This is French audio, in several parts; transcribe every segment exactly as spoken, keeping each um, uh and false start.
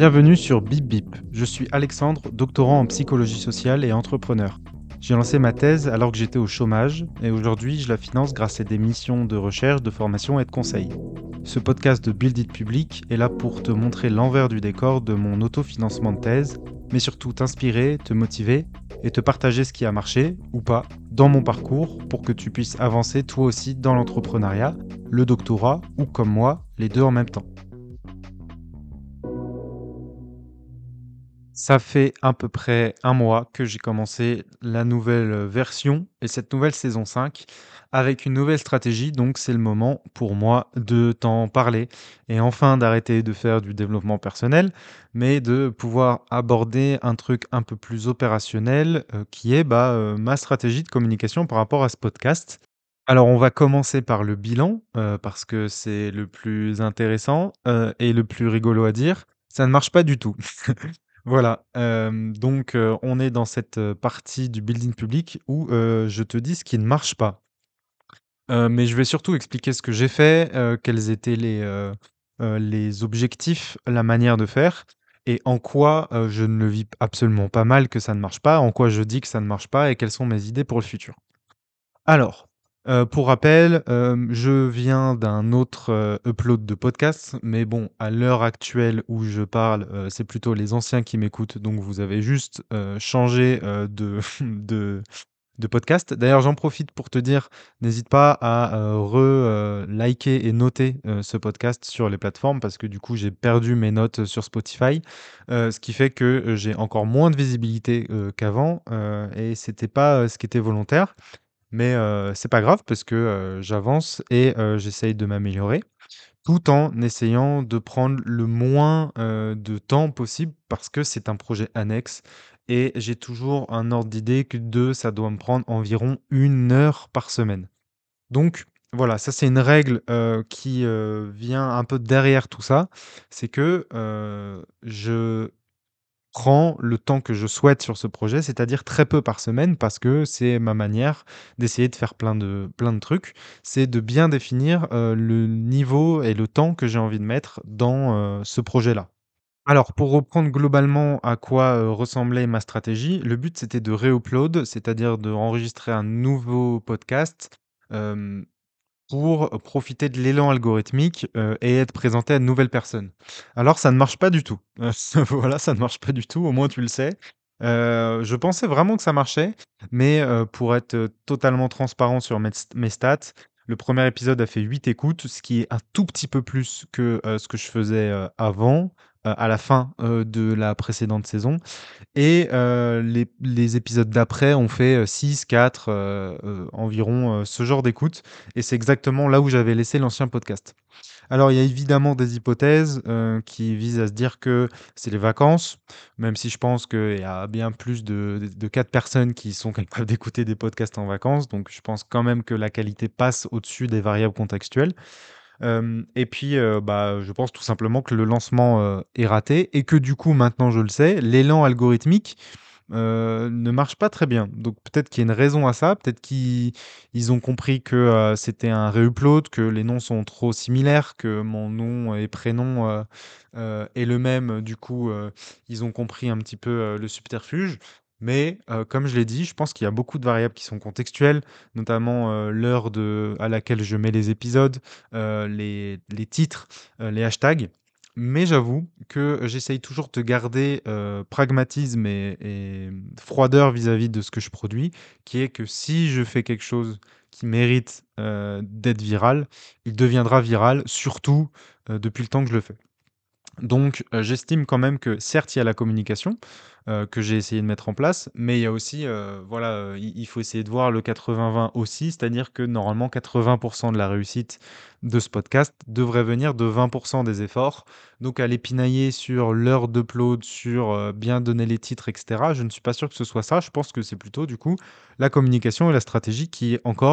Bienvenue sur Bip Bip. Je suis Alexandre, doctorant en psychologie sociale et entrepreneur. J'ai lancé ma thèse alors que j'étais au chômage et aujourd'hui je la finance grâce à des missions de recherche, de formation et de conseil. Ce podcast de Build It Public est là pour te montrer l'envers du décor de mon autofinancement de thèse, mais surtout t'inspirer, te motiver et te partager ce qui a marché ou pas dans mon parcours pour que tu puisses avancer toi aussi dans l'entrepreneuriat, le doctorat ou comme moi, les deux en même temps. Ça fait à peu près un mois que j'ai commencé la nouvelle, heu, version et cette nouvelle saison cinq avec une nouvelle stratégie, donc c'est le moment pour moi de t'en parler et enfin d'arrêter de faire du développement personnel, mais de pouvoir aborder un truc un peu plus opérationnel, heu, qui est, bah, heu, ma stratégie de communication par rapport à ce podcast. Alors on va commencer par le bilan, heu, parce que c'est le plus intéressant, heu et le plus rigolo à dire. Ça ne marche pas du tout. Voilà, hem, donc heu, on est dans cette, heu, partie du building public où, heu, je te dis ce qui ne marche pas. Heu, mais je vais surtout expliquer ce que j'ai fait, heu, quels étaient les, heu heu, les objectifs, la manière de faire et en quoi, heu, je ne le vis absolument pas mal que ça ne marche pas, en quoi je dis que ça ne marche pas et quelles sont mes idées pour le futur. Alors, heu, pour rappel, hem, je viens d'un autre, heu, upload de podcast, mais bon, à l'heure actuelle où je parle, heu, c'est plutôt les anciens qui m'écoutent, donc vous avez juste, heu, changé, heu, de de de podcast. D'ailleurs, j'en profite pour te dire, n'hésite pas à, heu, re heu, liker et noter, heu, ce podcast sur les plateformes parce que du coup, j'ai perdu mes notes sur Spotify, heu, ce qui fait que, heu, j'ai encore moins de visibilité, heu, qu'avant, heu et c'était pas, heu, ce qui était volontaire. Mais heu, c'est pas grave parce que, heu, j'avance et heu, j'essaye de m'améliorer, tout en essayant de prendre le moins, heu, de temps possible parce que c'est un projet annexe et j'ai toujours un ordre d'idée que de ça doit me prendre environ une heure par semaine. Donc voilà, ça c'est une règle, heu, qui, heu, vient un peu derrière tout ça. C'est que, heu, je prends le temps que je souhaite sur ce projet, c'est-à-dire très peu par semaine parce que c'est ma manière d'essayer de faire plein de plein de trucs. C'est de bien définir, heu, le niveau et le temps que j'ai envie de mettre dans, heu, ce projet-là. Alors pour reprendre globalement à quoi, heu, ressemblait ma stratégie, le but c'était de re-upload, c'est-à-dire d'enregistrer un nouveau podcast, hem pour profiter de l'élan algorithmique, heu et être présenté à de nouvelles personnes. Alors ça ne marche pas du tout. Heu, voilà, ça ne marche pas du tout, au moins tu le sais. Heu, je pensais vraiment que ça marchait, mais heu, pour être, heu, totalement transparent sur mes st mes stats, le premier épisode a fait huit écoutes, ce qui est un tout petit peu plus que, heu, ce que je faisais, heu, avant, heu, à la fin, heu, de la précédente saison et heu, les les épisodes d'après ont fait, heu, six, quatre, heu heu, environ, heu, ce genre d'écoute et c'est exactement là où j'avais laissé l'ancien podcast. Alors il y a évidemment des hypothèses, heu, qui visent à se dire que c'est les vacances, même si je pense qu'il y a bien plus de de cas de personnes qui sont capables d'écouter des podcasts en vacances, donc je pense quand même que la qualité passe au-dessus des variables contextuelles. Hem et puis, heu, bah, je pense tout simplement que le lancement, heu, est raté et que du coup, maintenant je le sais, l'élan algorithmique, heu, ne marche pas très bien. Donc peut-être qu'il y a une raison à ça, peut-être qu'ils ils ont compris que, heu, c'était un re-upload, que les noms sont trop similaires, que mon nom et prénom, heu heu, est le même, du coup, heu, ils ont compris un petit peu, heu, le subterfuge. Mais, heu, comme je l'ai dit, je pense qu'il y a beaucoup de variables qui sont contextuelles, notamment, heu, l'heure de à laquelle je mets les épisodes, heu, les les titres, heu, les hashtags. Mais j'avoue que j'essaye toujours de garder, heu, pragmatisme et et mmh, froideur vis-à-vis de ce que je produis, qui est que si je fais quelque chose qui mérite, heu, d'être viral, il deviendra viral, surtout, heu, depuis le temps que je le fais. Donc, heu, j'estime quand même que certes, il y a la communication, heu, que j'ai essayé de mettre en place, mais il y a aussi, heu, voilà, heu, il il faut essayer de voir le quatre-vingts vingt aussi, c'est-à-dire que normalement quatre-vingts de la réussite de ce podcast devrait venir de vingt des efforts. Donc aller pinailler sur l'heure d'upload, sur, heu, bien donner les titres et cetera, je ne suis pas sûr que ce soit ça. Je pense que c'est plutôt du coup la communication et la stratégie qui est encore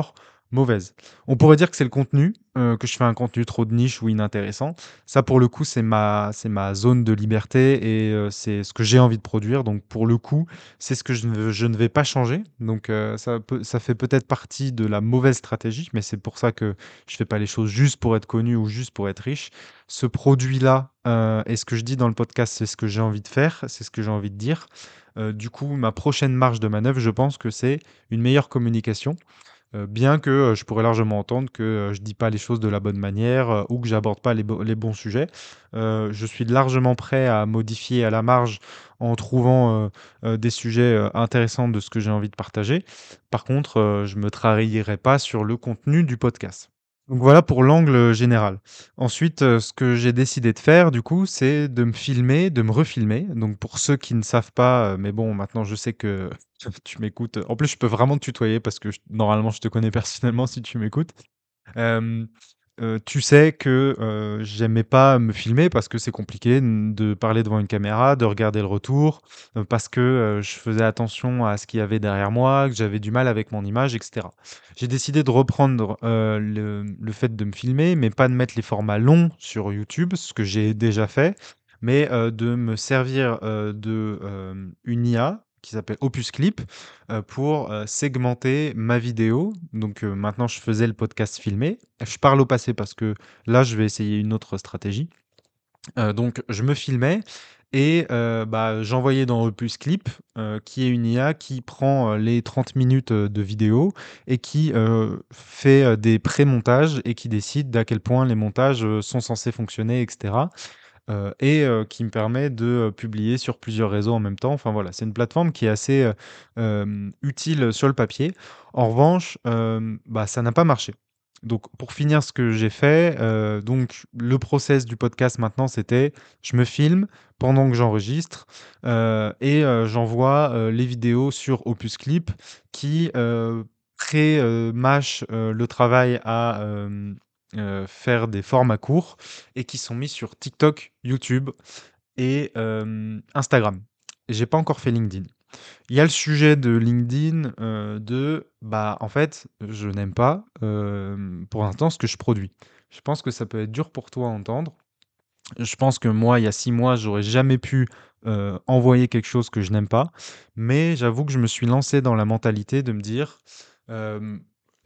Mauvaise. On pourrait dire que c'est le contenu, heu, que je fais un contenu trop de niche ou inintéressant. Ça, pour le coup, c'est ma c'est ma zone de liberté et heu, c'est ce que j'ai envie de produire. Donc pour le coup, c'est ce que je ne veux je ne vais pas changer. Donc heu, ça peut ça fait peut-être partie de la mauvaise stratégie, mais c'est pour ça que je fais pas les choses juste pour être connu ou juste pour être riche. Ce produit-là, heu et ce que je dis dans le podcast, c'est ce que j'ai envie de faire, c'est ce que j'ai envie de dire. Heu, du coup, ma prochaine marge de manœuvre, je pense que c'est une meilleure communication. Heu, bien que, heu, je pourrais largement entendre que, heu, je dis pas les choses de la bonne manière, heu, ou que j'aborde pas les bo les bons sujets. Heu, je suis largement prêt à modifier à la marge en trouvant, heu heu, des sujets, heu, intéressants de ce que j'ai envie de partager. Par contre, heu, je me trahirai pas sur le contenu du podcast. Donc voilà pour l'angle général. Ensuite, heu, ce que j'ai décidé de faire du coup, c'est de me filmer, de me refilmer. Donc pour ceux qui ne savent pas, heu, mais bon maintenant je sais que tu m'écoutes, en plus je peux vraiment te tutoyer parce que j normalement je te connais personnellement si tu m'écoutes. Hem, heu, tu sais que, heu, j'aimais pas me filmer parce que c'est compliqué n de parler devant une caméra, de regarder le retour, heu, parce que, heu, je faisais attention à ce qu'il y avait derrière moi, que j'avais du mal avec mon image et cetera. J'ai décidé de reprendre, heu, le le fait de me filmer, mais pas de mettre les formats longs sur YouTube, ce que j'ai déjà fait, mais, heu, de me servir, heu, de, hem, une I A qui s'appelle Opus Clip, heu, pour, heu, segmenter ma vidéo. Donc, heu, maintenant je faisais le podcast filmé. Je parle au passé parce que là, je vais essayer une autre stratégie. Heu, donc je me filmais et heu, bah, j'envoyais dans Opus Clip, heu, qui est une I A qui prend, heu, les trente minutes, heu, de vidéo et qui, heu, fait, heu, des pré-montages et qui décide d'à quel point les montages, heu, sont censés fonctionner et cetera. Heu et heu, qui me permet de, heu, publier sur plusieurs réseaux en même temps. Enfin voilà, c'est une plateforme qui est assez, heu, hem, utile sur le papier. En revanche, hem, bah, ça n'a pas marché. Donc pour finir ce que j'ai fait, heu, donc le process du podcast maintenant, c'était je me filme pendant que j'enregistre, heu et heu, j'envoie, heu, les vidéos sur Opus Clip qui, heu, pré, heu, mâche, heu, le travail à, hem, heu, faire des formats courts et qui sont mis sur TikTok, YouTube et hem, Instagram. J'ai pas encore fait LinkedIn. Il y a le sujet de LinkedIn, heu, de, bah, en fait, je n'aime pas, hem, pour l'instant, ce que je produis. Je pense que ça peut être dur pour toi à entendre. Je pense que moi, il y a six mois, j'aurais jamais pu, heu, envoyer quelque chose que je n'aime pas. Mais j'avoue que je me suis lancé dans la mentalité de me dire, hem,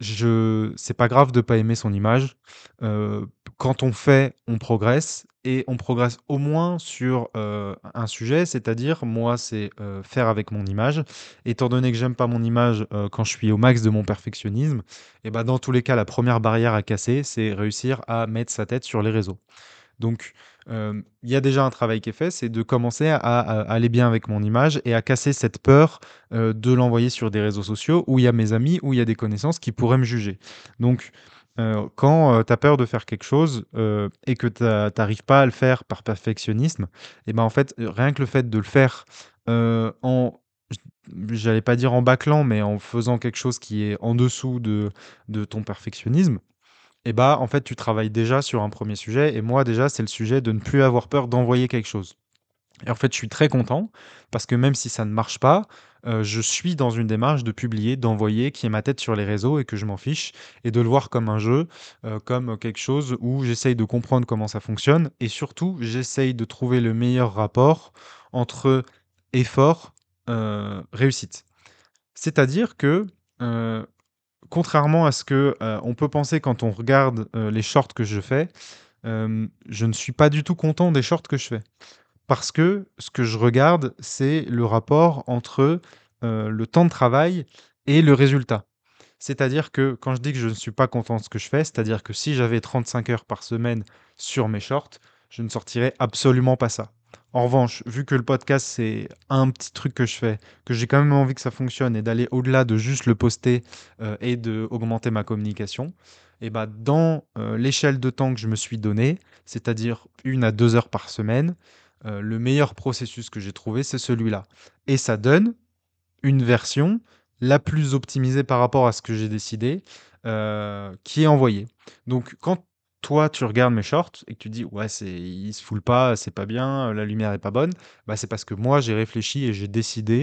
je c'est pas grave de pas aimer son image. Heu, Quand on fait, on progresse et on progresse au moins sur, heu, un sujet, c'est-à-dire moi, c'est, heu, faire avec mon image. Étant donné que j'aime pas mon image, heu, quand je suis au max de mon perfectionnisme et bah, dans tous les cas, la première barrière à casser, c'est réussir à mettre sa tête sur les réseaux. Donc, hem, il y a déjà un travail qui est fait, c'est de commencer à à aller bien avec mon image et à casser cette peur, heu, de l'envoyer sur des réseaux sociaux où il y a mes amis, où il y a des connaissances qui pourraient me juger. Donc, heu, quand, heu, tu as peur de faire quelque chose, heu, et que tu a pas à le faire par perfectionnisme et ben, en fait, heu, rien que le fait de le faire, heu, en j j'allais pas dire en bâclant, mais en faisant quelque chose qui est en dessous de de ton perfectionnisme, et bah, en fait, tu travailles déjà sur un premier sujet et moi déjà, c'est le sujet de ne plus avoir peur d'envoyer quelque chose et en fait, je suis très content parce que même si ça ne marche pas, heu, je suis dans une démarche de publier, d'envoyer, qui est ma tête sur les réseaux et que je m'en fiche et de le voir comme un jeu, heu, comme quelque chose où j'essaye de comprendre comment ça fonctionne et surtout, j'essaye de trouver le meilleur rapport entre effort, heu, réussite. C'est-à-dire que, heu contrairement à ce que, heu, on peut penser quand on regarde, heu, les shorts que je fais, hem, je ne suis pas du tout content des shorts que je fais. Parce que ce que je regarde, c'est le rapport entre, heu, le temps de travail et le résultat. C'est-à-dire que quand je dis que je ne suis pas content de ce que je fais, c'est-à-dire que si j'avais trente-cinq heures par semaine sur mes shorts, je ne sortirais absolument pas ça. En revanche, vu que le podcast, c'est un petit truc que je fais, que j'ai quand même envie que ça fonctionne et d'aller au-delà de juste le poster, heu, et d'augmenter ma communication et bah, dans, heu, l'échelle de temps que je me suis donné, c'est-à-dire une à deux heures par semaine, heu, le meilleur processus que j'ai trouvé, c'est celui-là et ça donne une version la plus optimisée par rapport à ce que j'ai décidé, heu, qui est envoyée. Donc quand toi, tu regardes mes shorts et que tu dis: «Ouais, c'est il se foule pas, c'est pas bien, la lumière est pas bonne», bah, c'est parce que moi, j'ai réfléchi et j'ai décidé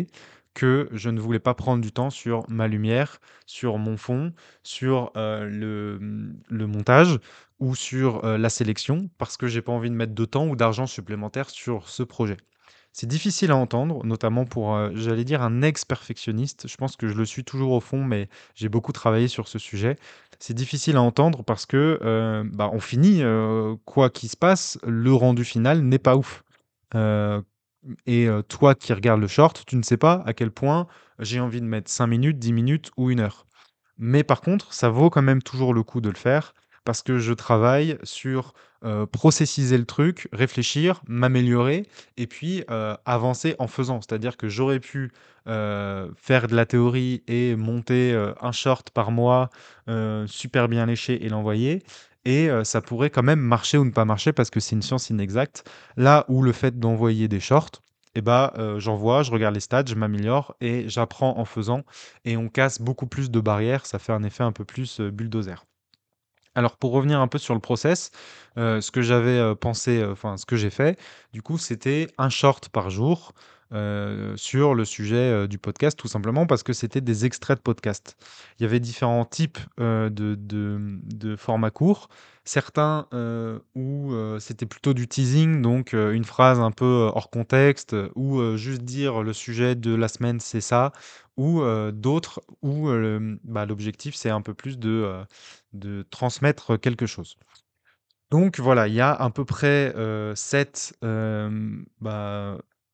que je ne voulais pas prendre du temps sur ma lumière, sur mon fond, sur, heu, le, mmh, le montage ou sur, heu, la sélection parce que j'ai pas envie de mettre de temps ou d'argent supplémentaire sur ce projet. C'est difficile à entendre, notamment pour, heu, j'allais dire un ex-perfectionniste. Je pense que je le suis toujours au fond, mais j'ai beaucoup travaillé sur ce sujet. C'est difficile à entendre parce que, heu, bah, on finit, heu, quoi qu'il se passe, le rendu final n'est pas ouf. Heu, et heu, toi qui regardes le short, tu ne sais pas à quel point j'ai envie de mettre cinq minutes, dix minutes ou une heure. Mais par contre, ça vaut quand même toujours le coup de le faire parce que je travaille sur, heu, processiser le truc, réfléchir, m'améliorer et puis, heu, avancer en faisant. C'est-à-dire que j'aurais pu, heu, faire de la théorie et monter, heu, un short par mois, heu, super bien léché et l'envoyer et heu, ça pourrait quand même marcher ou ne pas marcher parce que c'est une science inexacte. Là où le fait d'envoyer des shorts et bah, heu, j'envoie, je regarde les stats, je m'améliore et j'apprends en faisant et on casse beaucoup plus de barrières, ça fait un effet un peu plus, heu, bulldozer. Alors pour revenir un peu sur le process, heu, ce que j'avais, heu, pensé, heu, enfin ce que j'ai fait, du coup, c'était un short par jour, heu, sur le sujet, heu, du podcast, tout simplement parce que c'était des extraits de podcast. Il y avait différents types, heu, de de, mmh, de formats courts. Certains, heu, où, heu, c'était plutôt du teasing, donc heu, une phrase un peu, heu, hors contexte, heu, ou heu, juste dire: «Le sujet de la semaine, c'est ça», ou heu, d'autres où, heu, mmh, bah, l'objectif, c'est un peu plus de, heu de transmettre quelque chose. Donc voilà, il y a à peu près, heu, sept, hem, bah,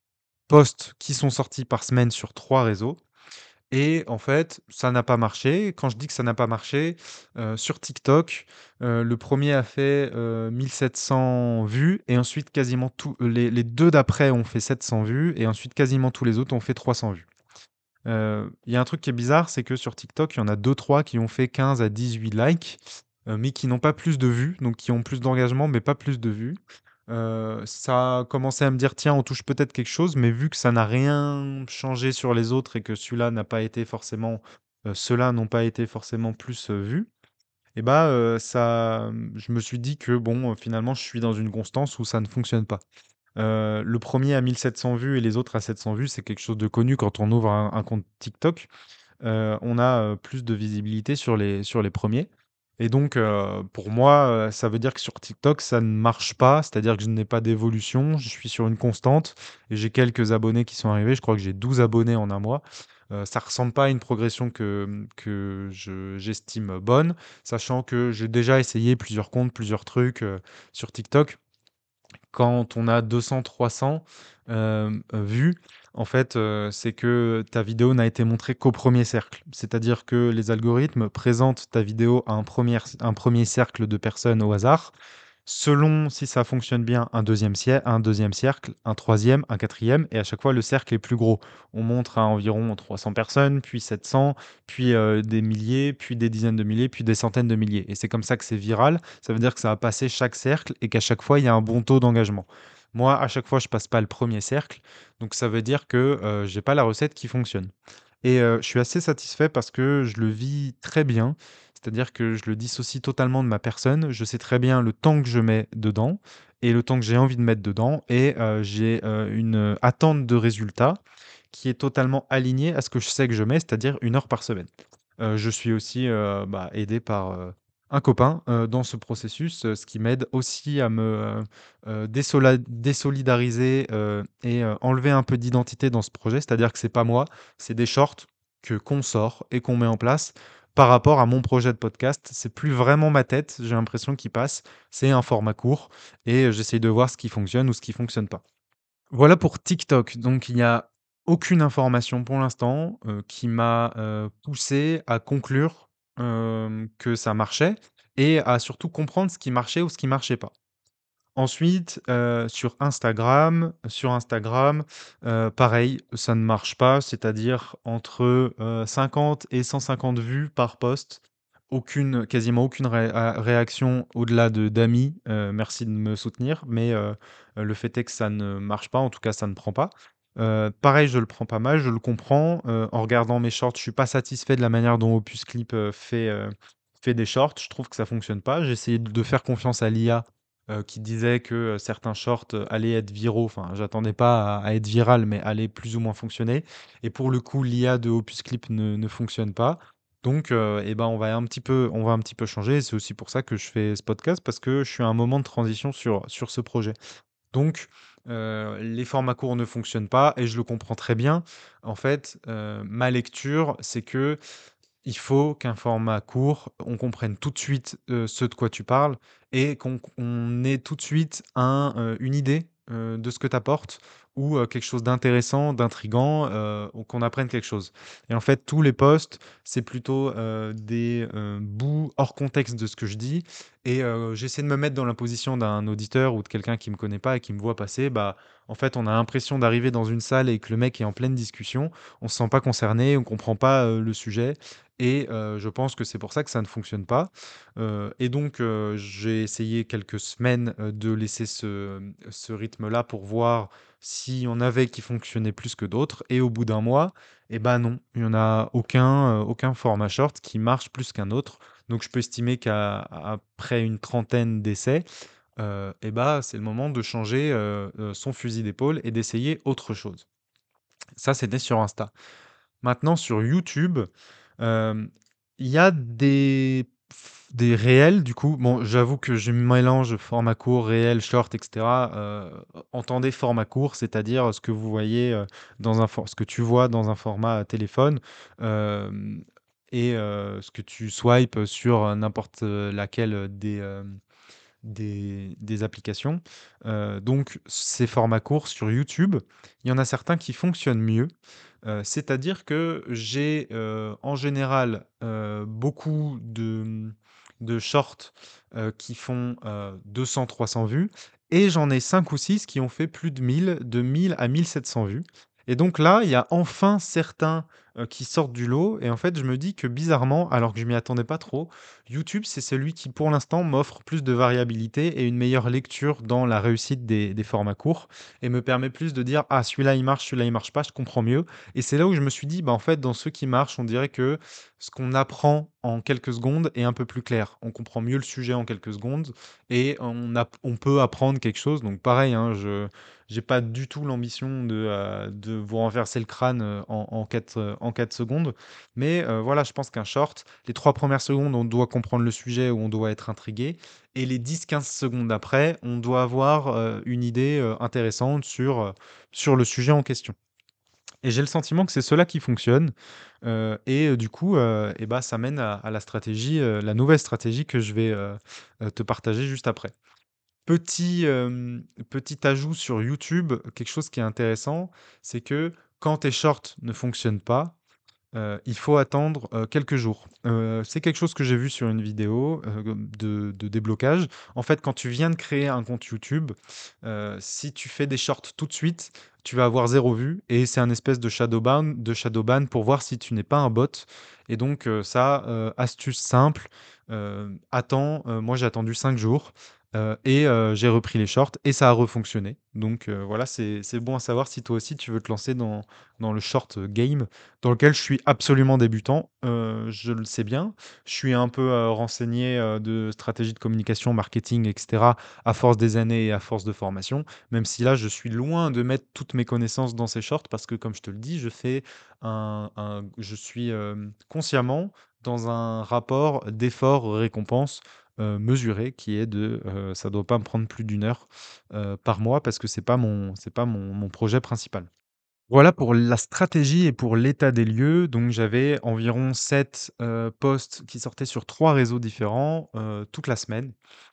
posts qui sont sortis par semaine sur trois réseaux et en fait, ça n'a pas marché. Quand je dis que ça n'a pas marché, heu, sur TikTok, heu, le premier a fait, heu, mille sept cents vues et ensuite quasiment tous les les deux d'après ont fait sept cents vues et ensuite quasiment tous les autres ont fait trois cents vues. Heu, il y a un truc qui est bizarre, c'est que sur TikTok, il y en a deux trois qui ont fait quinze à dix-huit likes, heu, mais qui n'ont pas plus de vues, donc qui ont plus d'engagement, mais pas plus de vues. Heu, ça a commencé à me dire: «Tiens, on touche peut-être quelque chose», mais vu que ça n'a rien changé sur les autres et que celui-là n'a pas été forcément, heu, ceux-là n'ont pas été forcément plus, heu, vus et bah, heu, ça, mmh, je me suis dit que bon, heu, finalement, je suis dans une constance où ça ne fonctionne pas. Heu, le premier à mille sept cents vues et les autres à sept cents vues, c'est quelque chose de connu quand on ouvre un un compte TikTok. Heu, on a, heu, plus de visibilité sur les sur les premiers et donc heu, pour moi, heu, ça veut dire que sur TikTok, ça ne marche pas, c'est-à-dire que je n'ai pas d'évolution, je suis sur une constante et j'ai quelques abonnés qui sont arrivés. Je crois que j'ai douze abonnés en un mois. Heu, ça ressemble pas à une progression que, mmh, que je j'estime bonne, sachant que j'ai déjà essayé plusieurs comptes, plusieurs trucs, heu, sur TikTok. Quand on a deux cents trois cents, hem, vues, en fait, heu, c'est que ta vidéo n'a été montrée qu'au premier cercle. C'est-à-dire que les algorithmes présentent ta vidéo à un premier un premier cercle de personnes au hasard. Selon si ça fonctionne bien, un deuxième cer un deuxième cercle, un troisième, un quatrième, et à chaque fois le cercle est plus gros. On montre à environ trois cents personnes, puis sept cents, puis, heu, des milliers, puis des dizaines de milliers, puis des centaines de milliers et c'est comme ça que c'est viral. Ça veut dire que ça va passer chaque cercle et qu'à chaque fois, il y a un bon taux d'engagement. Moi, à chaque fois, je passe pas le premier cercle, donc ça veut dire que, heu, j'ai pas la recette qui fonctionne. Et heu, je suis assez satisfait parce que je le vis très bien. C'est-à-dire que je le dissocie totalement de ma personne. Je sais très bien le temps que je mets dedans et le temps que j'ai envie de mettre dedans et heu, j'ai, heu, une, heu, attente de résultat qui est totalement alignée à ce que je sais que je mets, c'est-à-dire une heure par semaine. Heu, je suis aussi, heu, bah, aidé par, heu, un copain, heu, dans ce processus, heu, ce qui m'aide aussi à me, heu heu, désola désolidariser, heu et heu, enlever un peu d'identité dans ce projet. C'est-à-dire que c'est pas moi, c'est des shorts que qu'on sort et qu'on met en place par rapport à mon projet de podcast. C'est plus vraiment ma tête, j'ai l'impression qu'il passe, c'est un format court et heu, j'essaye de voir ce qui fonctionne ou ce qui fonctionne pas. Voilà pour TikTok. Donc il y a aucune information pour l'instant, heu, qui m'a, heu, poussé à conclure, hem, que ça marchait et à surtout comprendre ce qui marchait ou ce qui marchait pas. Ensuite, heu, sur Instagram sur Instagram, heu, pareil, ça ne marche pas, c'est-à-dire entre, heu, cinquante et cent cinquante vues par post. Aucune quasiment aucune ré a réaction au-delà de d'amis, heu, merci de me soutenir, mais heu, le fait est que ça ne marche pas, en tout cas ça ne prend pas. Heu, pareil, je le prends pas mal, je le comprends, heu, en regardant mes shorts, je suis pas satisfait de la manière dont Opus Clip, heu, fait, heu, fait des shorts. Je trouve que ça fonctionne pas. J'ai essayé de faire confiance à l'I A heu, qui disait que, heu, certains shorts, heu, allaient être viraux. Enfin, j'attendais pas à à être viral, mais allaient plus ou moins fonctionner et pour le coup, l'I A de Opus Clip ne ne fonctionne pas. Donc heu et ben, on va un petit peu on va un petit peu changer. C'est aussi pour ça que je fais ce podcast parce que je suis à un moment de transition sur sur ce projet. Donc, heu, les formats courts ne fonctionnent pas et je le comprends très bien. En fait, heu, ma lecture, c'est que il faut qu'un format court, on comprenne tout de suite, heu, ce de quoi tu parles et qu'on qu'on ait tout de suite un, heu, une idée, heu, de ce que tu apportes ou, heu, quelque chose d'intéressant, d'intriguant, heu, ou qu'on apprenne quelque chose et en fait, tous les posts, c'est plutôt, heu, des, heu, bouts hors contexte de ce que je dis et heu, j'essaie de me mettre dans la position d'un auditeur ou de quelqu'un qui me connaît pas et qui me voit passer. Bah, en fait, on a l'impression d'arriver dans une salle et que le mec est en pleine discussion. On se sent pas concerné, on comprend pas, heu, le sujet et heu, je pense que c'est pour ça que ça ne fonctionne pas, heu et donc heu, j'ai essayé quelques semaines, heu, de laisser ce, mmh, ce rythme-là pour voir s'il y en avait qui fonctionnaient plus que d'autres et au bout d'un mois et bah, non, il y en a aucun, heu, aucun format short qui marche plus qu'un autre. Donc je peux estimer qu'à après une trentaine d'essais, heu et bah, c'est le moment de changer, heu heu, son fusil d'épaule et d'essayer autre chose. Ça, c'était sur Insta. Maintenant sur YouTube, hem, il y a des f des réels du coup. Bon, j'avoue que je mélange format court, réel, short et cetera. Heu, entendez format court, c'est-à-dire ce que vous voyez, heu, dans un for ce que tu vois dans un format téléphone, hem et heu, ce que tu swipes sur, n'importe, laquelle des, hem, des des applications. Heu, donc ces formats courts sur YouTube, il y en a certains qui fonctionnent mieux. Heu, c'est-à-dire que j'ai, heu, en général, heu, beaucoup de, mmh, de shorts, heu, qui font, heu, deux cents trois cents vues et j'en ai cinq ou six qui ont fait plus de mille, de mille à mille sept cents vues et donc là, il y a enfin certains, heu, qui sortent du lot et en fait, je me dis que bizarrement, alors que je m'y attendais pas trop, YouTube, c'est celui qui, pour l'instant, m'offre plus de variabilité et une meilleure lecture dans la réussite des des formats courts et me permet plus de dire: «Ah celui-là, il marche, celui-là, il marche pas», je comprends mieux et c'est là où je me suis dit: «Bah, en fait, dans ceux qui marchent, on dirait que ce qu'on apprend en quelques secondes est un peu plus clair. On comprend mieux le sujet en quelques secondes et on app on peut apprendre quelque chose». Donc pareil, hein, je j'ai pas du tout l'ambition de, heu, de vous renverser le crâne, heu, en en quatre, heu, en quatre secondes. Mais, heu, voilà, je pense qu'un short, les trois premières secondes, on doit comprendre le sujet ou on doit être intrigué et les dix quinze secondes après, on doit avoir, heu, une idée, heu, intéressante sur, heu, sur le sujet en question. Et j'ai le sentiment que c'est cela qui fonctionne, heu et heu, du coup, heu et bah, ça mène à à la stratégie, heu, la nouvelle stratégie que je vais, heu heu, te partager juste après. Petit, hem, petit ajout sur YouTube, quelque chose qui est intéressant, c'est que quand tes shorts ne fonctionnent pas, Heu, il faut attendre, heu, quelques jours. Heu, c'est quelque chose que j'ai vu sur une vidéo, heu, de de déblocage. En fait, quand tu viens de créer un compte YouTube, heu, si tu fais des shorts tout de suite, tu vas avoir zéro vue et c'est un espèce de shadow ban de shadow ban pour voir si tu n'es pas un bot et donc heu, ça, heu, astuce simple, heu, attends, heu, moi j'ai attendu cinq jours, heu et heu, j'ai repris les shorts et ça a refonctionné. Donc heu, voilà, c'est c'est bon à savoir si toi aussi tu veux te lancer dans dans le short game dans lequel je suis absolument débutant, heu, je le sais bien. Je suis un peu, heu, renseigné, heu, de stratégie de communication, marketing et cetera, à force des années et à force de formation. Même si là, je suis loin de mettre toutes mes connaissances dans ces shorts parce que comme je te le dis, je fais un un je suis, hem, consciemment dans un rapport d'effort-récompense, heu, mesuré qui est de, heu, ça doit pas me prendre plus d'une heure, heu, par mois parce que c'est pas mon c'est pas mon mon projet principal. Voilà pour la stratégie et pour l'état des lieux. Donc j'avais environ sept heu, posts qui sortaient sur trois réseaux différents, heu, toute la semaine.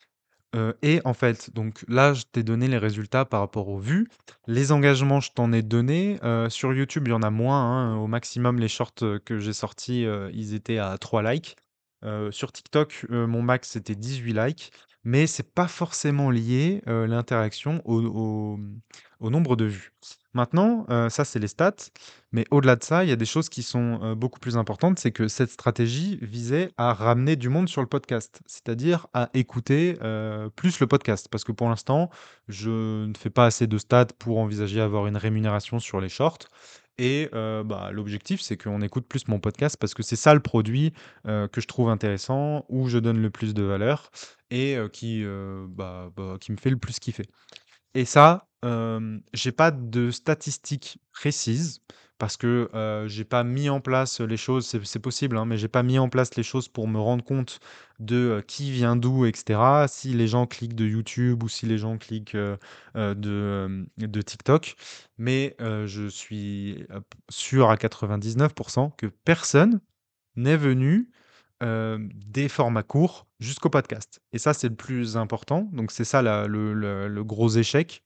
Heu et en fait, donc là, je t'ai donné les résultats par rapport aux vues. Les engagements, je t'en ai donné. Heu, sur YouTube, il y en a moins, hein. Au maximum, les shorts, heu, que j'ai sortis, heu, ils étaient à trois likes. Heu, sur TikTok, heu, mon max, c'était dix-huit likes. Mais c'est pas forcément lié, heu, l'interaction au au, mmh, au nombre de vues. Maintenant, heu, ça, c'est les stats. Mais au-delà de ça, il y a des choses qui sont, heu, beaucoup plus importantes. C'est que cette stratégie visait à ramener du monde sur le podcast, c'est-à-dire à écouter, heu, plus le podcast. Parce que pour l'instant, je ne fais pas assez de stats pour envisager avoir une rémunération sur les shorts et heu, bah, l'objectif, c'est qu'on écoute plus mon podcast parce que c'est ça le produit, heu, que je trouve intéressant, où je donne le plus de valeur et heu, qui, heu, bah bah, qui me fait le plus kiffer. Et ça, hem, j'ai pas de statistiques précises parce que, heu, j'ai pas mis en place les choses. C'est c'est possible, hein, mais j'ai pas mis en place les choses pour me rendre compte de, heu, qui vient d'où et cetera. Si les gens cliquent de YouTube ou si les gens cliquent, heu heu, de, hem, de TikTok. Mais, heu, je suis, heu, p sûr à quatre-vingt-dix-neuf que personne n'est venu, hem, des formats courts jusqu'au podcast et ça, c'est le plus important. Donc c'est ça la le le le gros échec,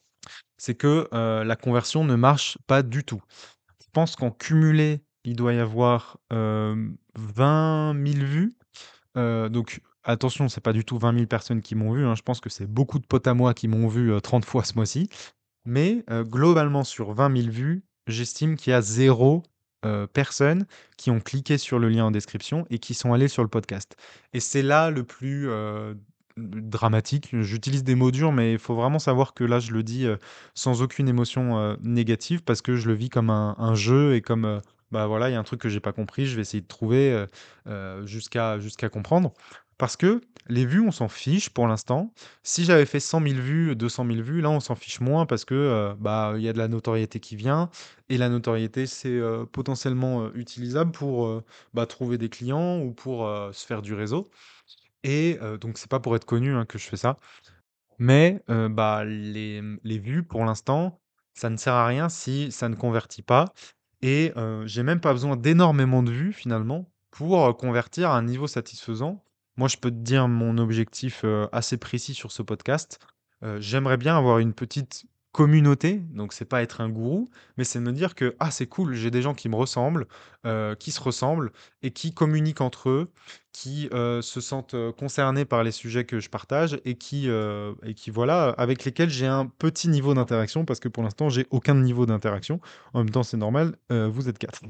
c'est que, heu, la conversion ne marche pas du tout. Je pense qu'en cumulé, il doit y avoir, hem, vingt mille vues, heu, donc attention, c'est pas du tout vingt mille personnes qui m'ont vu, hein. Je pense que c'est beaucoup de potes à moi qui m'ont vu, heu, trente fois ce mois-ci. Mais, heu, globalement sur vingt mille vues, j'estime qu'il y a zéro heu, personnes qui ont cliqué sur le lien en description et qui sont allées sur le podcast. Et c'est là le plus, heu, dramatique. J'utilise des mots durs, mais il faut vraiment savoir que là, je le dis, heu, sans aucune émotion, heu, négative parce que je le vis comme un un jeu et comme, heu, bah, voilà, il y a un truc que j'ai pas compris, je vais essayer de trouver, heu heu, jusqu'à jusqu'à comprendre. Parce que les vues, on s'en fiche pour l'instant. Si j'avais fait cent mille vues, deux cent mille vues, là, on s'en fiche moins parce que, heu, bah, il y a de la notoriété qui vient et la notoriété, c'est, heu, potentiellement, heu, utilisable pour, heu, bah, trouver des clients ou pour, heu, se faire du réseau et heu, donc c'est pas pour être connu, hein, que je fais ça. Mais, heu, bah, les, mmh, les vues pour l'instant, ça ne sert à rien si ça ne convertit pas et heu, j'ai même pas besoin d'énormément de vues finalement pour, heu, convertir à un niveau satisfaisant. Moi, je peux te dire mon objectif, heu, assez précis sur ce podcast. Heu, j'aimerais bien avoir une petite communauté, donc c'est pas être un gourou, mais c'est me dire que: «Ah, c'est cool, j'ai des gens qui me ressemblent, heu, qui se ressemblent et qui communiquent entre eux, qui, heu, se sentent, heu, concernés par les sujets que je partage et qui, heu et qui voilà, avec lesquels j'ai un petit niveau d'interaction parce que pour l'instant, j'ai aucun niveau d'interaction. En même temps, c'est normal, heu, vous êtes quatre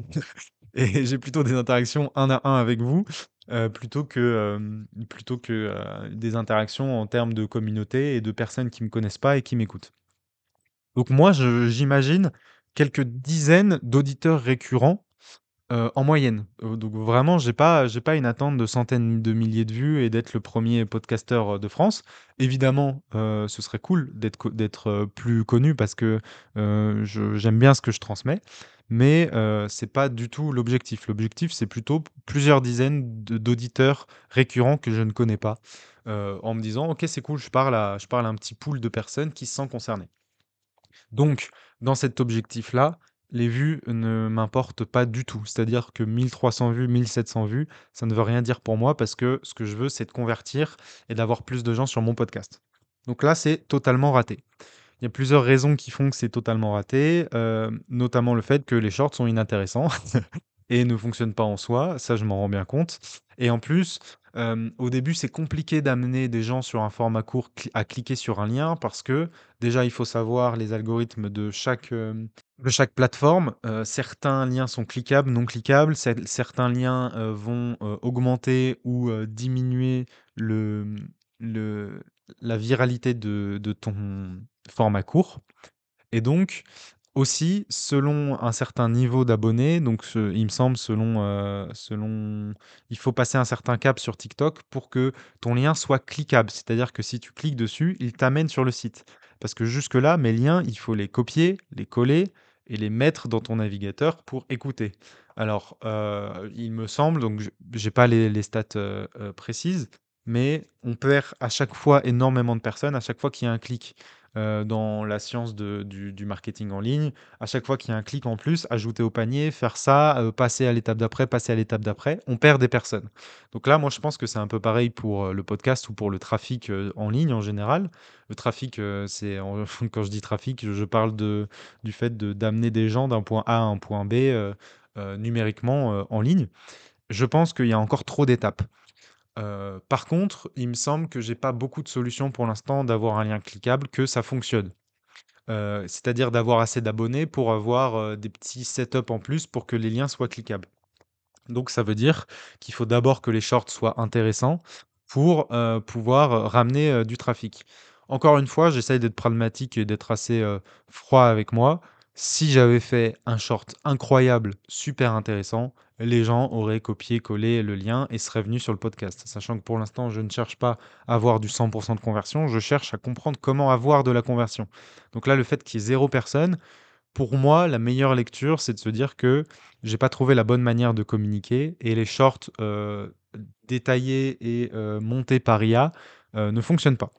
et j'ai plutôt des interactions un à un avec vous, heu, plutôt que, hem, plutôt que, heu, des interactions en termes de communauté et de personnes qui me connaissent pas et qui m'écoutent. Donc moi, je j'imagine quelques dizaines d'auditeurs récurrents. Heu, en moyenne, heu, donc vraiment j'ai pas j'ai pas une attente de centaines de milliers de vues et d'être le premier podcasteur, heu, de France. Évidemment, heu, ce serait cool d'être co d'être, heu, plus connu parce que, heu, je j'aime bien ce que je transmets, mais, heu, c'est pas du tout l'objectif. L'objectif, c'est plutôt p plusieurs dizaines de d'auditeurs récurrents que je ne connais pas, heu, en me disant: «OK, c'est cool, je parle à je parle à un petit pool de personnes qui se sent concernées». Donc, dans cet objectif-là, les vues ne m'importent pas du tout. C'est-à-dire que mille trois cents vues, mille sept cents vues, ça ne veut rien dire pour moi parce que ce que je veux, c'est de convertir et d'avoir plus de gens sur mon podcast. Donc là, c'est totalement raté. Il y a plusieurs raisons qui font que c'est totalement raté, heu, notamment le fait que les shorts sont inintéressants et ne fonctionnent pas en soi, ça je m'en rends bien compte et en plus, hem, au début, c'est compliqué d'amener des gens sur un format court cli à cliquer sur un lien parce que déjà, il faut savoir les algorithmes de chaque, hem, de chaque plateforme. Heu, certains liens sont cliquables, non cliquables, cer certains liens, heu, vont, heu, augmenter ou, heu, diminuer le, mmh, le la viralité de de ton format court et donc aussi, selon un certain niveau d'abonnés, donc ce il me semble selon, heu, selon il faut passer un certain cap sur TikTok pour que ton lien soit cliquable. C'est-à-dire que si tu cliques dessus, il t'amène sur le site. Parce que jusque-là, mes liens, il faut les copier, les coller et les mettre dans ton navigateur pour écouter. Alors, heu, il me semble, donc je j'ai pas les les stats, heu heu, précises, mais on perd à chaque fois énormément de personnes, à chaque fois qu'il y a un clic heu, dans la science de du du marketing en ligne. À chaque fois qu'il y a un clic en plus, ajouter au panier, faire ça, heu, passer à l'étape d'après, passer à l'étape d'après, on perd des personnes. Donc là, moi, je pense que c'est un peu pareil pour, heu, le podcast ou pour le trafic, heu, en ligne en général. Le trafic, heu, c'est en quand je dis trafic, je je parle de du fait de d'amener des gens d'un point A à un point B, heu heu, numériquement, heu, en ligne. Je pense qu'il y a encore trop d'étapes. Heu, par contre, il me semble que j'ai pas beaucoup de solutions pour l'instant d'avoir un lien cliquable, que ça fonctionne. Heu, c'est-à-dire d'avoir assez d'abonnés pour avoir, heu, des petits setups en plus pour que les liens soient cliquables. Donc ça veut dire qu'il faut d'abord que les shorts soient intéressants pour, heu, pouvoir, heu, ramener, heu, du trafic. Encore une fois, j'essaye d'être pragmatique et d'être assez, heu, froid avec moi. Si j'avais fait un short incroyable, super intéressant, les gens auraient copié-collé le lien et seraient venus sur le podcast. Sachant que pour l'instant, je ne cherche pas à avoir du cent pour cent de conversion, je cherche à comprendre comment avoir de la conversion. Donc là, le fait qu'il y ait zéro personne, pour moi, la meilleure lecture, c'est de se dire que j'ai pas trouvé la bonne manière de communiquer et les shorts euh, détaillés et euh, montés par I A euh, ne fonctionnent pas.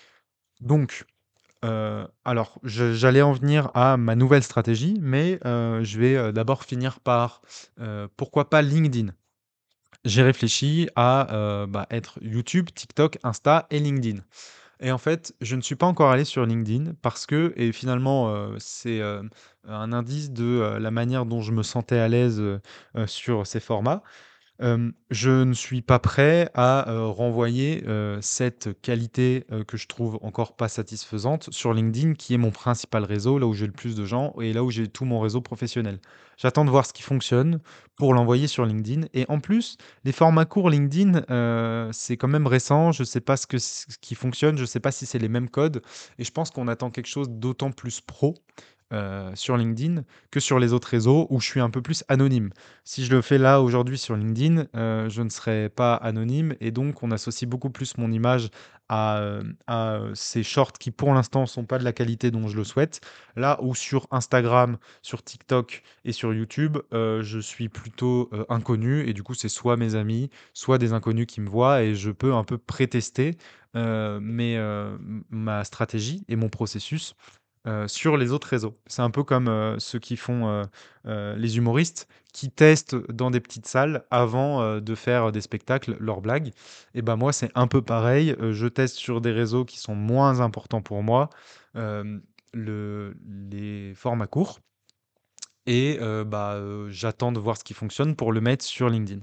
Donc, Heu, alors je j'allais en venir à ma nouvelle stratégie, mais heu, je vais, heu, d'abord finir par, heu, pourquoi pas LinkedIn? J'ai réfléchi à, heu, bah, être YouTube, TikTok, Insta et LinkedIn et en fait, je ne suis pas encore allé sur LinkedIn parce que et finalement, heu, c'est, hem, un indice de, heu, la manière dont je me sentais à l'aise, heu heu, sur ces formats. Hem, je ne suis pas prêt à, heu, renvoyer, heu, cette qualité, heu, que je trouve encore pas satisfaisante sur LinkedIn, qui est mon principal réseau, là où j'ai le plus de gens et là où j'ai tout mon réseau professionnel. J'attends de voir ce qui fonctionne pour l'envoyer sur LinkedIn et en plus, les formats courts LinkedIn, heu, c'est quand même récent. Je sais pas ce que ce qui fonctionne, je sais pas si c'est les mêmes codes et je pense qu'on attend quelque chose d'autant plus pro, heu, sur LinkedIn que sur les autres réseaux où je suis un peu plus anonyme. Si je le fais là aujourd'hui sur LinkedIn, heu, je ne serai pas anonyme et donc on associe beaucoup plus mon image à, hem, à, heu, ces shorts qui pour l'instant sont pas de la qualité dont je le souhaite. Là où sur Instagram, sur TikTok et sur YouTube, heu, je suis plutôt, heu, inconnu et du coup, c'est soit mes amis, soit des inconnus qui me voient et je peux un peu pré-tester, heu, mes, heu, m ma stratégie et mon processus, heu, sur les autres réseaux. C'est un peu comme, heu, ceux qui font, heu heu, les humoristes qui testent dans des petites salles avant, heu, de faire des spectacles, leurs blagues et ben, moi, c'est un peu pareil, heu, je teste sur des réseaux qui sont moins importants pour moi, hem, le les formats courts et heu, bah, heu, j'attends de voir ce qui fonctionne pour le mettre sur LinkedIn.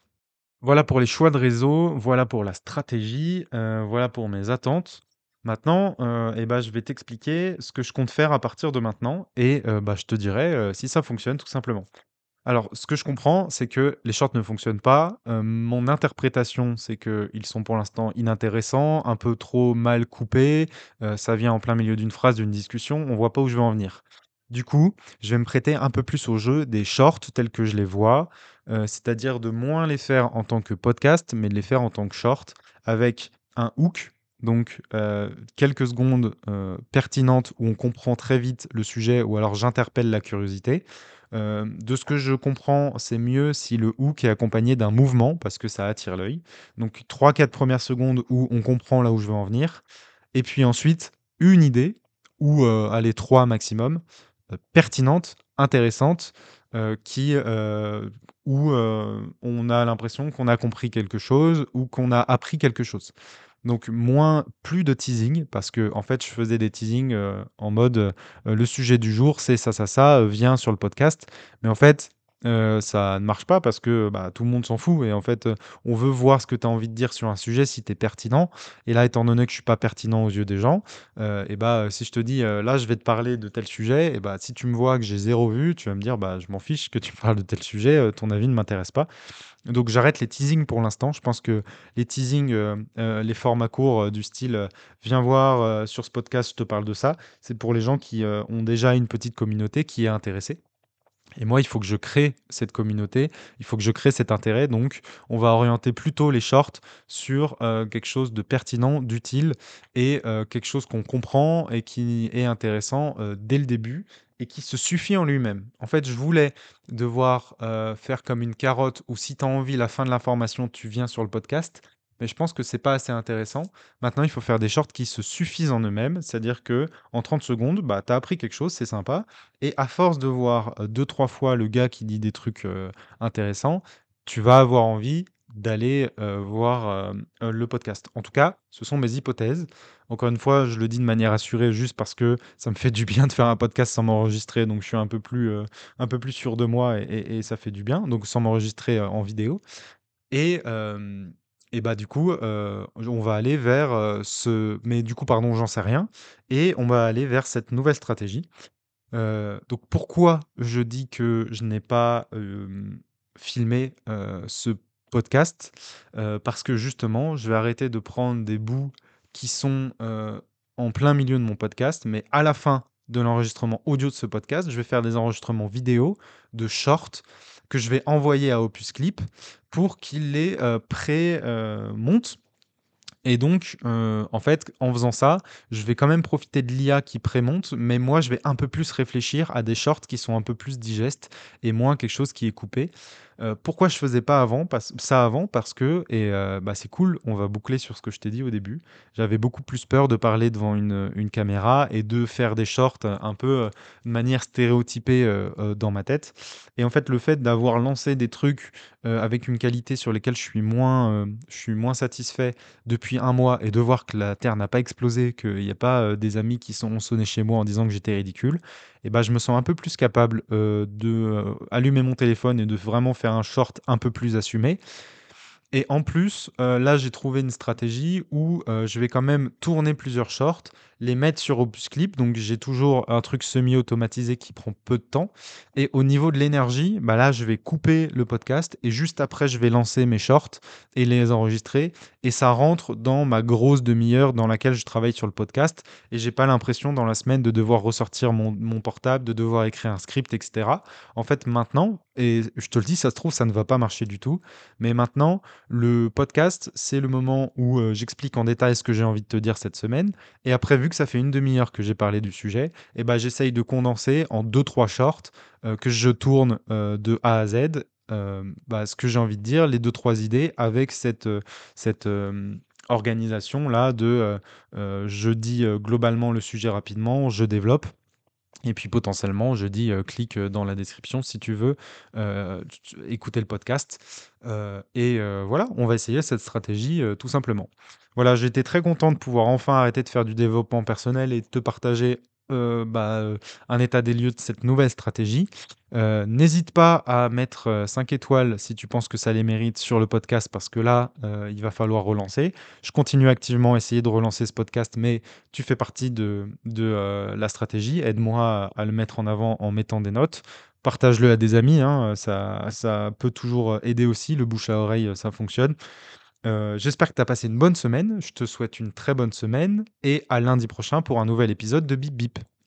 Voilà pour les choix de réseau, voilà pour la stratégie, heu, voilà pour mes attentes. Maintenant, heu et bah, je vais t'expliquer ce que je compte faire à partir de maintenant et heu, bah, je te dirai, heu, si ça fonctionne tout simplement. Alors, ce que je comprends, c'est que les shorts ne fonctionnent pas. Heu, mon interprétation, c'est qu'ils sont pour l'instant inintéressants, un peu trop mal coupés, heu, ça vient en plein milieu d'une phrase, d'une discussion, on voit pas où je veux en venir. Du coup, je vais me prêter un peu plus au jeu des shorts tels que je les vois, heu, c'est-à-dire de moins les faire en tant que podcast, mais de les faire en tant que short avec un hook, donc heu, quelques secondes, heu, pertinentes où on comprend très vite le sujet ou alors j'interpelle la curiosité. Hem, de ce que je comprends, c'est mieux si le hook est accompagné d'un mouvement parce que ça attire l'œil. Donc trois, quatre premières secondes où on comprend là où je veux en venir et puis ensuite une idée ou, heu, allez trois maximum, heu, pertinente, intéressante, heu, qui, heu, où, heu, on a l'impression qu'on a compris quelque chose ou qu'on a appris quelque chose. Donc moins plus de teasing parce que en fait, je faisais des teasings, heu, en mode, heu, le sujet du jour, c'est ça, ça, ça, heu, viens sur le podcast. Mais en fait, heu, ça ne marche pas parce que, bah, tout le monde s'en fout et en fait, heu, on veut voir ce que tu as envie de dire sur un sujet si tu es pertinent et là, étant donné que je suis pas pertinent aux yeux des gens, heu et bah, heu, si je te dis, heu: «Là, je vais te parler de tel sujet» et bah, si tu me vois que j'ai zéro vue, tu vas me dire: «Bah, je m'en fiche que tu me parles de tel sujet, heu, ton avis ne m'intéresse pas». Donc j'arrête les teasings pour l'instant. Je pense que les teasings, heu heu, les formats courts, heu, du style, heu: «Viens voir, heu, sur ce podcast, je te parle de ça», c'est pour les gens qui, heu, ont déjà une petite communauté qui est intéressée. Et moi, il faut que je crée cette communauté, il faut que je crée cet intérêt. Donc, on va orienter plutôt les shorts sur euh, quelque chose de pertinent, d'utile et euh, quelque chose qu'on comprend et qui est intéressant euh, dès le début et qui se suffit en lui-même. En fait, je voulais devoir euh, faire comme une carotte où si tu as envie, la fin de l'information, tu viens sur le podcast. Mais je pense que c'est pas assez intéressant. Maintenant, il faut faire des shorts qui se suffisent en eux-mêmes, c'est-à-dire que en trente secondes, bah, tu as appris quelque chose, c'est sympa, et à force de voir, heu, deux trois fois le gars qui dit des trucs, heu, intéressants, tu vas avoir envie d'aller, heu, voir, hem, heu, le podcast. En tout cas, ce sont mes hypothèses. Encore une fois, je le dis de manière assurée juste parce que ça me fait du bien de faire un podcast sans m'enregistrer, donc je suis un peu plus, heu, un peu plus sûr de moi et et et ça fait du bien, donc sans m'enregistrer, heu, en vidéo et hem et bah, du coup, heu, on va aller vers, heu, ce mais du coup, pardon, j'en sais rien et on va aller vers cette nouvelle stratégie. Heu, donc pourquoi je dis que je n'ai pas, hem, filmé, heu, ce podcast? Heu, parce que justement, je vais arrêter de prendre des bouts qui sont, heu, en plein milieu de mon podcast, mais à la fin de l'enregistrement audio de ce podcast, je vais faire des enregistrements vidéo de shorts que je vais envoyer à Opus Clip pour qu'il les, heu, pré heu, monte et donc, heu, en fait, en faisant ça, je vais quand même profiter de l'I A qui prémonte, mais moi, je vais un peu plus réfléchir à des shorts qui sont un peu plus digestes et moins quelque chose qui est coupé. Heu, pourquoi je faisais pas avant parce ça avant? Parce que et heu, bah, c'est cool, on va boucler sur ce que je t'ai dit au début. J'avais beaucoup plus peur de parler devant une, une caméra et de faire des shorts, un peu, heu, de manière stéréotypée, heu heu, dans ma tête et en fait, le fait d'avoir lancé des trucs, heu, avec une qualité sur lesquelles je suis moins, heu, je suis moins satisfait depuis un mois et de voir que la terre n'a pas explosé, qu'il y a pas, heu, des amis qui sont sonnés chez moi en disant que j'étais ridicule et bah, je me sens un peu plus capable, heu, de, heu, allumer mon téléphone et de vraiment faire un short un peu plus assumé et en plus, heu, là, j'ai trouvé une stratégie où, heu, je vais quand même tourner plusieurs shorts, les mettre sur Opus Clip, donc j'ai toujours un truc semi-automatisé qui prend peu de temps et au niveau de l'énergie, bah, là, je vais couper le podcast et juste après, je vais lancer mes shorts et les enregistrer et ça rentre dans ma grosse demi-heure dans laquelle je travaille sur le podcast et j'ai pas l'impression dans la semaine de devoir ressortir mon mon portable, de devoir écrire un script et cetera. En fait, maintenant et je te le dis, ça se trouve, ça ne va pas marcher du tout, mais maintenant, le podcast, c'est le moment où, heu, j'explique en détail ce que j'ai envie de te dire cette semaine et après, vu que ça fait une demi heure que j'ai parlé du sujet et bah, j'essaye de condenser en deux trois shorts, heu, que je tourne, heu, de A à Z, hem, bah, ce que j'ai envie de dire, les deux trois idées avec cette, heu, cette, hem, organisation-là de, heu heu, je dis, heu, globalement le sujet rapidement, je développe et puis potentiellement, je dis, heu, clique, heu, dans la description si tu veux, heu, t t écouter le podcast, heu et heu, voilà, on va essayer cette stratégie, heu, tout simplement. Voilà, j'étais très content de pouvoir enfin arrêter de faire du développement personnel et de te partager, heu, bah, heu, un état des lieux de cette nouvelle stratégie. Heu, n'hésite pas à mettre, heu, cinq étoiles si tu penses que ça les mérite sur le podcast parce que là, heu, il va falloir relancer. Je continue activement à essayer de relancer ce podcast, mais tu fais partie de de, heu, la stratégie. Aide-moi à à le mettre en avant en mettant des notes. Partage-le à des amis, hein, ça ça peut toujours, heu, aider aussi. Le bouche à oreille, heu, ça fonctionne. Heu, j'espère que tu as passé une bonne semaine. Je te souhaite une très bonne semaine et à lundi prochain pour un nouvel épisode de Bip Bip.